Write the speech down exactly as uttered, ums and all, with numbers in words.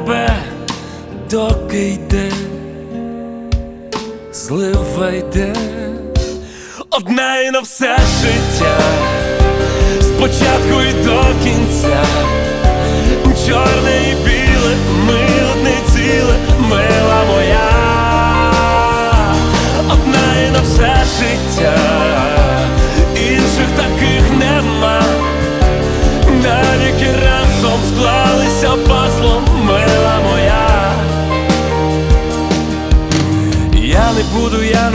тебе, доки йде, злива йде, одна і на все життя, спочатку і до кінця, чорне і біле, ми одне ціле, мила моя, одна і на все життя, інших таких нема, навіки разом склалися пазлом, мила моя. Я не буду, я не